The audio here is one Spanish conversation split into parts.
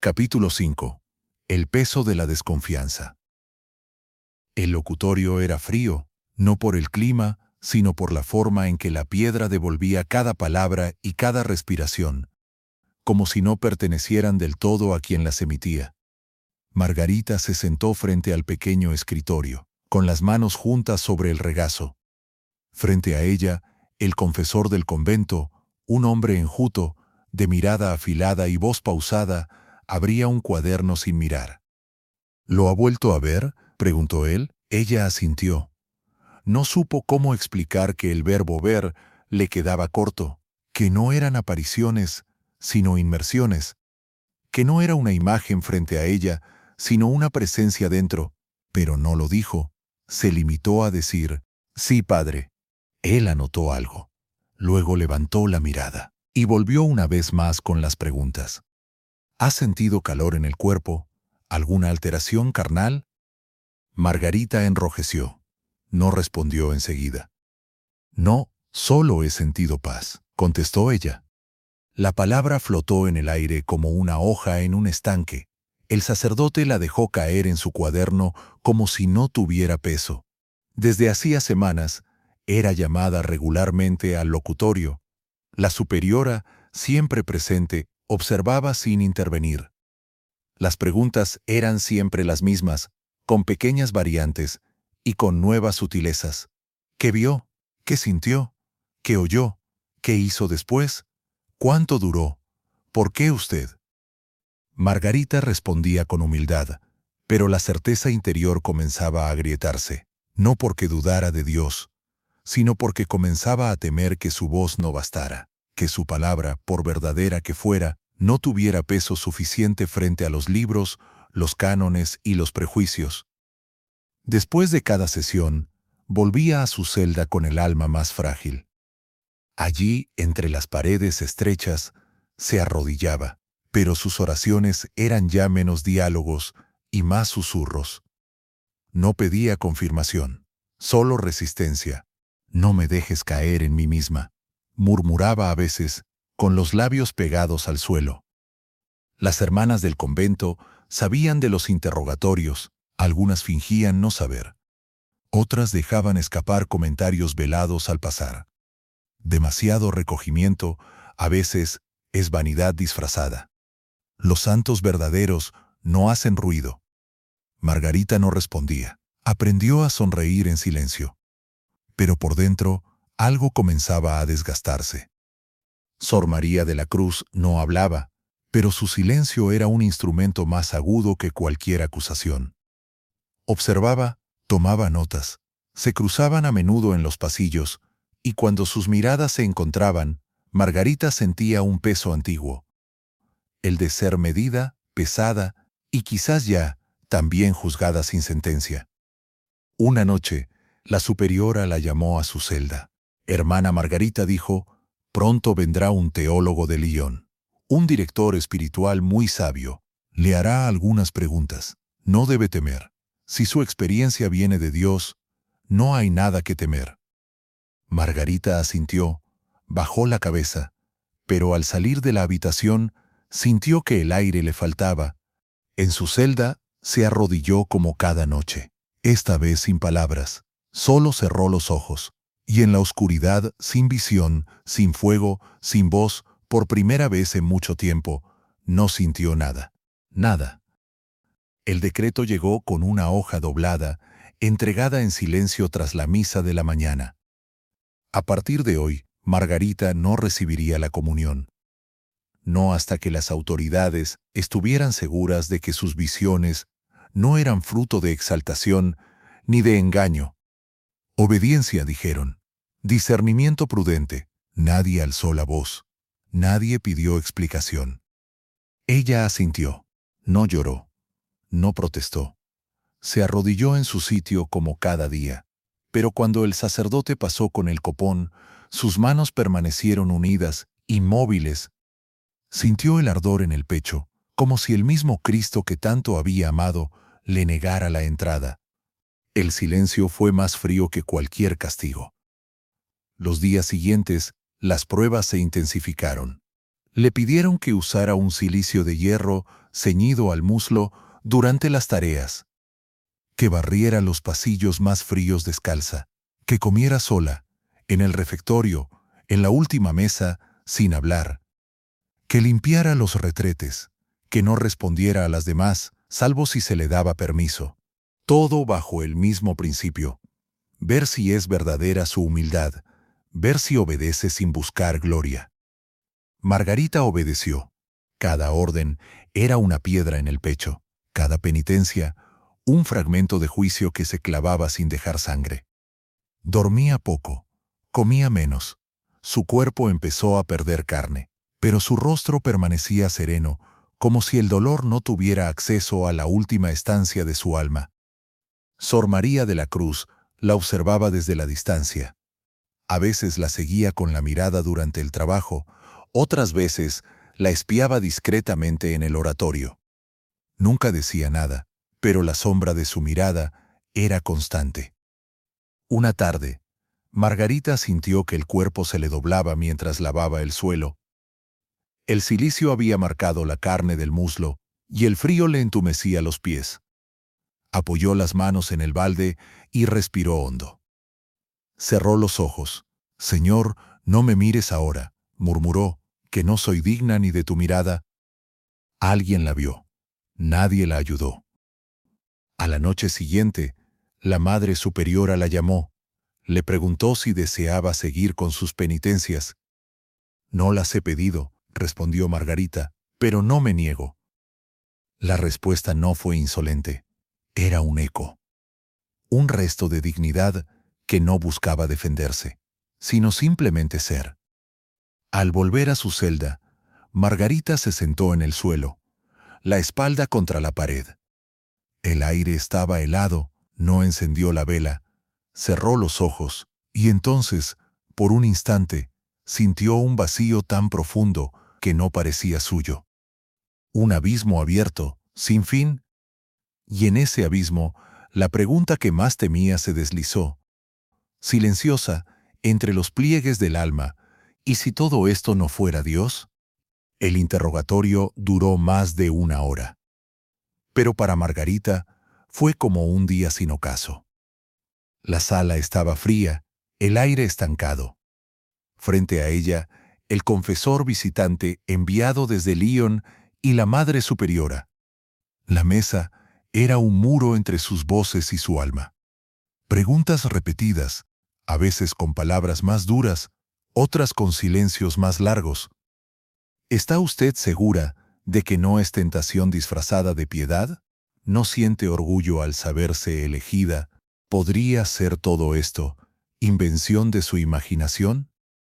Capítulo 5. El peso de la desconfianza. El locutorio era frío, no por el clima, sino por la forma en que la piedra devolvía cada palabra y cada respiración, como si no pertenecieran del todo a quien las emitía. Margarita se sentó frente al pequeño escritorio, con las manos juntas sobre el regazo. Frente a ella, el confesor del convento, un hombre enjuto, de mirada afilada y voz pausada, abría un cuaderno sin mirar. ¿Lo ha vuelto a ver?, preguntó él. Ella asintió. No supo cómo explicar que el verbo ver le quedaba corto, que no eran apariciones, sino inmersiones, que no era una imagen frente a ella, sino una presencia dentro, pero no lo dijo. Se limitó a decir, «Sí, padre». Él anotó algo. Luego levantó la mirada y volvió una vez más con las preguntas. ¿Ha sentido calor en el cuerpo? ¿Alguna alteración carnal? Margarita enrojeció. No respondió enseguida. No, solo he sentido paz, contestó ella. La palabra flotó en el aire como una hoja en un estanque. El sacerdote la dejó caer en su cuaderno como si no tuviera peso. Desde hacía semanas, era llamada regularmente al locutorio. La superiora, siempre presente, observaba sin intervenir. Las preguntas eran siempre las mismas, con pequeñas variantes y con nuevas sutilezas. ¿Qué vio? ¿Qué sintió? ¿Qué oyó? ¿Qué hizo después? ¿Cuánto duró? ¿Por qué usted? Margarita respondía con humildad, pero la certeza interior comenzaba a agrietarse, no porque dudara de Dios, sino porque comenzaba a temer que su voz no bastara, que su palabra, por verdadera que fuera, no tuviera peso suficiente frente a los libros, los cánones y los prejuicios. Después de cada sesión, volvía a su celda con el alma más frágil. Allí, entre las paredes estrechas, se arrodillaba, pero sus oraciones eran ya menos diálogos y más susurros. No pedía confirmación, solo resistencia. «No me dejes caer en mí misma», murmuraba a veces, con los labios pegados al suelo. Las hermanas del convento sabían de los interrogatorios, algunas fingían no saber. Otras dejaban escapar comentarios velados al pasar. Demasiado recogimiento, a veces, es vanidad disfrazada. Los santos verdaderos no hacen ruido. Margarita no respondía. Aprendió a sonreír en silencio. Pero por dentro, algo comenzaba a desgastarse. Sor María de la Cruz no hablaba, pero su silencio era un instrumento más agudo que cualquier acusación. Observaba, tomaba notas, se cruzaban a menudo en los pasillos, y cuando sus miradas se encontraban, Margarita sentía un peso antiguo. El de ser medida, pesada, y quizás ya, también juzgada sin sentencia. Una noche, la superiora la llamó a su celda. «Hermana Margarita», dijo, «pronto vendrá un teólogo de Lyon, un director espiritual muy sabio. Le hará algunas preguntas. No debe temer. Si su experiencia viene de Dios, no hay nada que temer». Margarita asintió, bajó la cabeza, pero al salir de la habitación sintió que el aire le faltaba. En su celda se arrodilló como cada noche, esta vez sin palabras. Solo cerró los ojos, y en la oscuridad, sin visión, sin fuego, sin voz, por primera vez en mucho tiempo, no sintió nada. Nada. El decreto llegó con una hoja doblada, entregada en silencio tras la misa de la mañana. A partir de hoy, Margarita no recibiría la comunión. No hasta que las autoridades estuvieran seguras de que sus visiones no eran fruto de exaltación ni de engaño. Obediencia, dijeron. Discernimiento prudente. Nadie alzó la voz. Nadie pidió explicación. Ella asintió. No lloró. No protestó. Se arrodilló en su sitio como cada día. Pero cuando el sacerdote pasó con el copón, sus manos permanecieron unidas, inmóviles. Sintió el ardor en el pecho, como si el mismo Cristo que tanto había amado le negara la entrada. El silencio fue más frío que cualquier castigo. Los días siguientes, las pruebas se intensificaron. Le pidieron que usara un cilicio de hierro ceñido al muslo durante las tareas, que barriera los pasillos más fríos descalza, que comiera sola, en el refectorio, en la última mesa, sin hablar, que limpiara los retretes, que no respondiera a las demás, salvo si se le daba permiso. Todo bajo el mismo principio: ver si es verdadera su humildad, ver si obedece sin buscar gloria. Margarita obedeció. Cada orden era una piedra en el pecho, cada penitencia un fragmento de juicio que se clavaba sin dejar sangre. Dormía poco, comía menos, su cuerpo empezó a perder carne, pero su rostro permanecía sereno, como si el dolor no tuviera acceso a la última estancia de su alma. Sor María de la Cruz la observaba desde la distancia. A veces la seguía con la mirada durante el trabajo, otras veces la espiaba discretamente en el oratorio. Nunca decía nada, pero la sombra de su mirada era constante. Una tarde, Margarita sintió que el cuerpo se le doblaba mientras lavaba el suelo. El cilicio había marcado la carne del muslo y el frío le entumecía los pies. Apoyó las manos en el balde y respiró hondo. Cerró los ojos. «Señor, no me mires ahora», murmuró, «que no soy digna ni de tu mirada». Alguien la vio. Nadie la ayudó. A la noche siguiente, la Madre Superiora la llamó. Le preguntó si deseaba seguir con sus penitencias. «No las he pedido», respondió Margarita, «pero no me niego». La respuesta no fue insolente. Era un eco. Un resto de dignidad que no buscaba defenderse, sino simplemente ser. Al volver a su celda, Margarita se sentó en el suelo, la espalda contra la pared. El aire estaba helado, no encendió la vela, cerró los ojos y entonces, por un instante, sintió un vacío tan profundo que no parecía suyo. Un abismo abierto, sin fin. Y en ese abismo, la pregunta que más temía se deslizó, silenciosa, entre los pliegues del alma: ¿y si todo esto no fuera Dios? El interrogatorio duró más de una hora. Pero para Margarita fue como un día sin ocaso. La sala estaba fría, el aire estancado. Frente a ella, el confesor visitante enviado desde Lyon y la Madre Superiora. La mesa era un muro entre sus voces y su alma. Preguntas repetidas, a veces con palabras más duras, otras con silencios más largos. ¿Está usted segura de que no es tentación disfrazada de piedad? ¿No siente orgullo al saberse elegida? ¿Podría ser todo esto invención de su imaginación?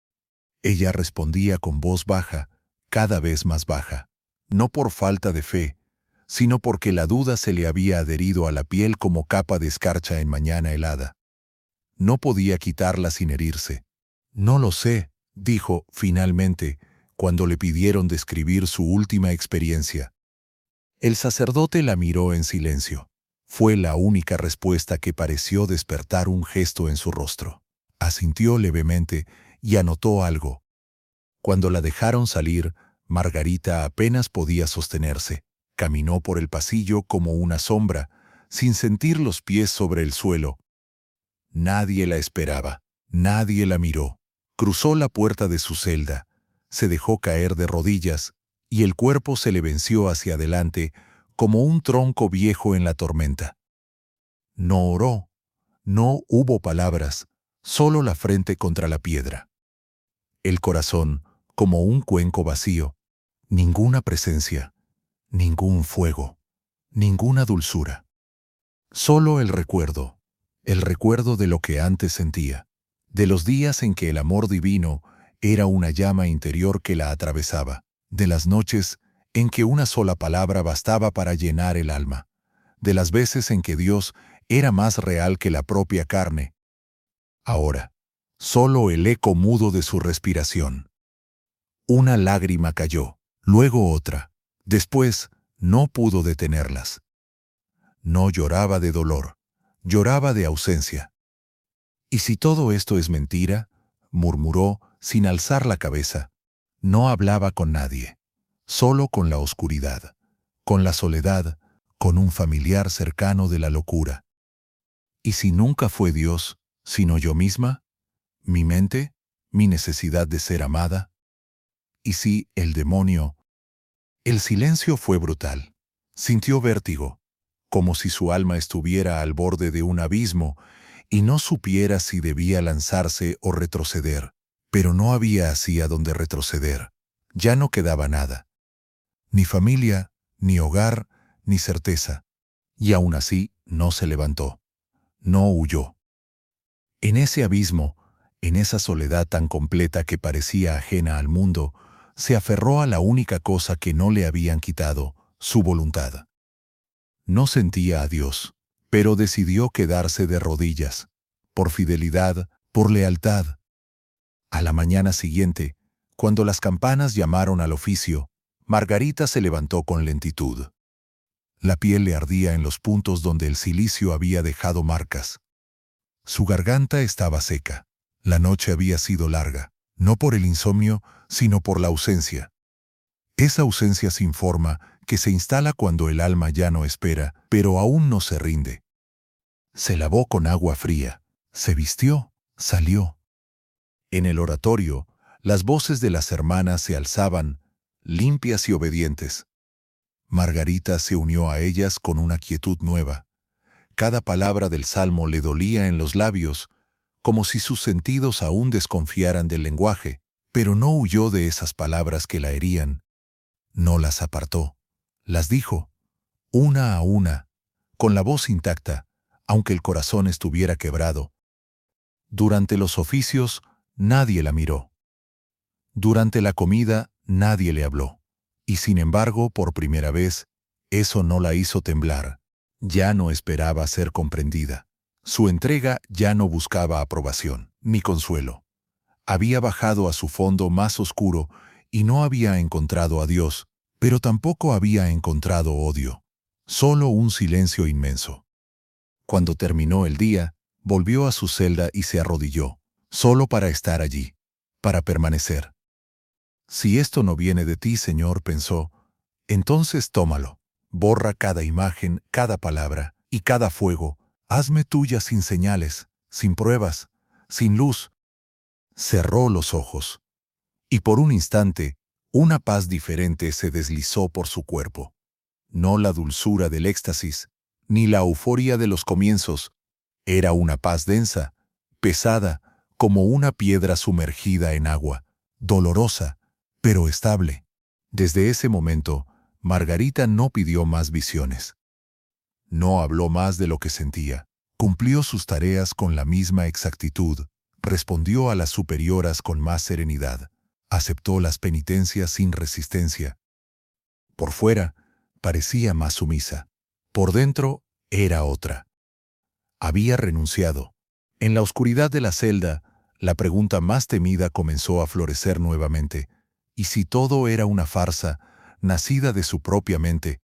Ella respondía con voz baja, cada vez más baja, no por falta de fe, sino porque la duda se le había adherido a la piel como capa de escarcha en mañana helada. No podía quitarla sin herirse. «No lo sé», dijo finalmente, cuando le pidieron describir su última experiencia. El sacerdote la miró en silencio. Fue la única respuesta que pareció despertar un gesto en su rostro. Asintió levemente y anotó algo. Cuando la dejaron salir, Margarita apenas podía sostenerse. Caminó por el pasillo como una sombra, sin sentir los pies sobre el suelo. Nadie la esperaba, nadie la miró. Cruzó la puerta de su celda, se dejó caer de rodillas y el cuerpo se le venció hacia adelante como un tronco viejo en la tormenta. No oró, no hubo palabras, solo la frente contra la piedra. El corazón como un cuenco vacío, ninguna presencia, ningún fuego, ninguna dulzura. Solo el recuerdo de lo que antes sentía, de los días en que el amor divino era una llama interior que la atravesaba, de las noches en que una sola palabra bastaba para llenar el alma, de las veces en que Dios era más real que la propia carne. Ahora, solo el eco mudo de su respiración. Una lágrima cayó, luego otra. Después, no pudo detenerlas. No lloraba de dolor, lloraba de ausencia. «¿Y si todo esto es mentira?», murmuró sin alzar la cabeza. No hablaba con nadie, solo con la oscuridad, con la soledad, con un familiar cercano de la locura. ¿Y si nunca fue Dios, sino yo misma? ¿Mi mente? ¿Mi necesidad de ser amada? ¿Y si el demonio? El silencio fue brutal. Sintió vértigo, como si su alma estuviera al borde de un abismo y no supiera si debía lanzarse o retroceder. Pero no había así a donde retroceder. Ya no quedaba nada. Ni familia, ni hogar, ni certeza. Y aún así no se levantó. No huyó. En ese abismo, en esa soledad tan completa que parecía ajena al mundo, se aferró a la única cosa que no le habían quitado, su voluntad. No sentía a Dios, pero decidió quedarse de rodillas, por fidelidad, por lealtad. A la mañana siguiente, cuando las campanas llamaron al oficio, Margarita se levantó con lentitud. La piel le ardía en los puntos donde el cilicio había dejado marcas. Su garganta estaba seca. La noche había sido larga, no por el insomnio, sino por la ausencia. Esa ausencia sin forma que se instala cuando el alma ya no espera, pero aún no se rinde. Se lavó con agua fría, se vistió, salió. En el oratorio, las voces de las hermanas se alzaban, limpias y obedientes. Margarita se unió a ellas con una quietud nueva. Cada palabra del salmo le dolía en los labios, como si sus sentidos aún desconfiaran del lenguaje, pero no huyó de esas palabras que la herían. No las apartó. Las dijo, una a una, con la voz intacta, aunque el corazón estuviera quebrado. Durante los oficios, nadie la miró. Durante la comida, nadie le habló. Y sin embargo, por primera vez, eso no la hizo temblar. Ya no esperaba ser comprendida. Su entrega ya no buscaba aprobación, ni consuelo. Había bajado a su fondo más oscuro y no había encontrado a Dios, pero tampoco había encontrado odio. Solo un silencio inmenso. Cuando terminó el día, volvió a su celda y se arrodilló, solo para estar allí, para permanecer. Si esto no viene de ti, Señor, pensó, entonces tómalo. Borra cada imagen, cada palabra y cada fuego. Hazme tuya sin señales, sin pruebas, sin luz. Cerró los ojos. Y por un instante, una paz diferente se deslizó por su cuerpo. No la dulzura del éxtasis, ni la euforia de los comienzos. Era una paz densa, pesada, como una piedra sumergida en agua, dolorosa, pero estable. Desde ese momento, Margarita no pidió más visiones. No habló más de lo que sentía. Cumplió sus tareas con la misma exactitud. Respondió a las superioras con más serenidad. Aceptó las penitencias sin resistencia. Por fuera, parecía más sumisa. Por dentro, era otra. Había renunciado. En la oscuridad de la celda, la pregunta más temida comenzó a florecer nuevamente. ¿Y si todo era una farsa, nacida de su propia mente,